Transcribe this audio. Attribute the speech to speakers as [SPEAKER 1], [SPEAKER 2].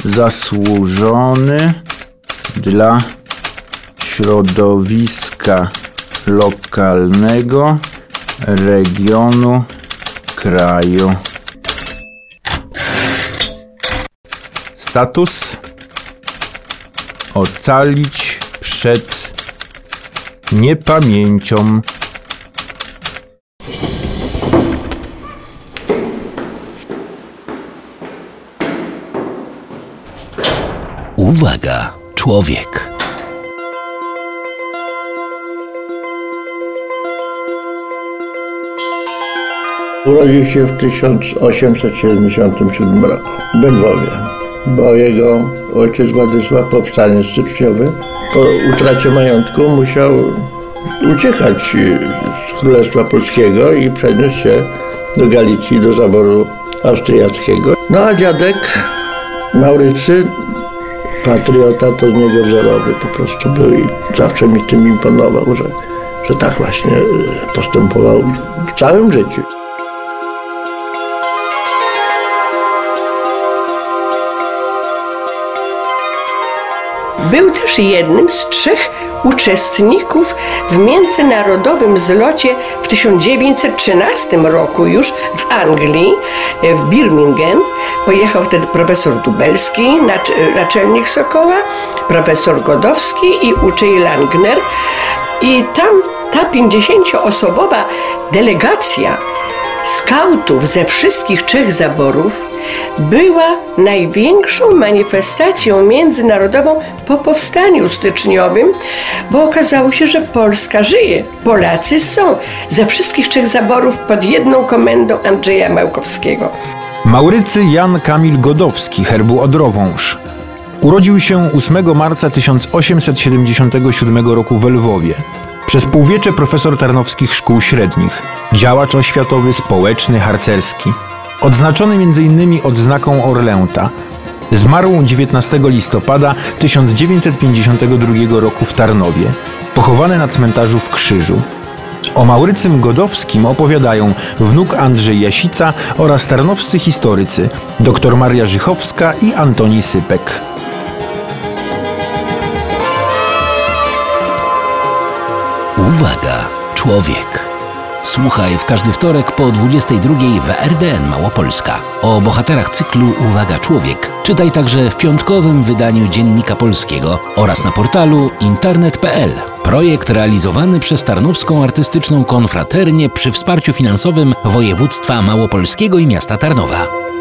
[SPEAKER 1] zasłużony dla środowiska lokalnego, regionu, kraju. Status: ocalić przed niepamięcią.
[SPEAKER 2] Uwaga, człowiek.
[SPEAKER 3] Urodził się w 1877 roku w Lwowie, bo jego ojciec Władysław, powstaniec styczniowy, po utracie majątku musiał uciekać z Królestwa Polskiego i przeniósł się do Galicji, do zaboru austriackiego. No a dziadek Maurycy, patriota, to z niego wzorowy po prostu był i zawsze mi tym imponował, że tak właśnie postępował w całym życiu.
[SPEAKER 4] Był też jednym z 3 uczestników w międzynarodowym zlocie w 1913 roku już w Anglii, w Birmingham. Pojechał wtedy profesor Dubelski, naczelnik Sokoła, profesor Godowski i uczeń Langner. I tam ta 50-osobowa delegacja skautów ze wszystkich 3 zaborów była największą manifestacją międzynarodową po powstaniu styczniowym, bo okazało się, że Polska żyje. Polacy są ze wszystkich 3 zaborów pod jedną komendą Andrzeja Małkowskiego.
[SPEAKER 1] Maurycy Jan Kamil Godowski, herbu Odrowąż. Urodził się 8 marca 1877 roku w Lwowie. Przez półwiecze profesor tarnowskich szkół średnich, działacz oświatowy, społeczny, harcerski. Odznaczony m.in. odznaką Orlęta. Zmarł 19 listopada 1952 roku w Tarnowie, pochowany na cmentarzu w Krzyżu. O Maurycym Godowskim opowiadają wnuk Andrzej Jasica oraz tarnowscy historycy dr Maria Żychowska i Antoni Sypek.
[SPEAKER 2] Uwaga, człowiek. Słuchaj w każdy wtorek po 22 w RDN Małopolska. O bohaterach cyklu Uwaga, człowiek czytaj także w piątkowym wydaniu Dziennika Polskiego oraz na portalu internet.pl. Projekt realizowany przez Tarnowską Artystyczną Konfraternię przy wsparciu finansowym województwa małopolskiego i miasta Tarnowa.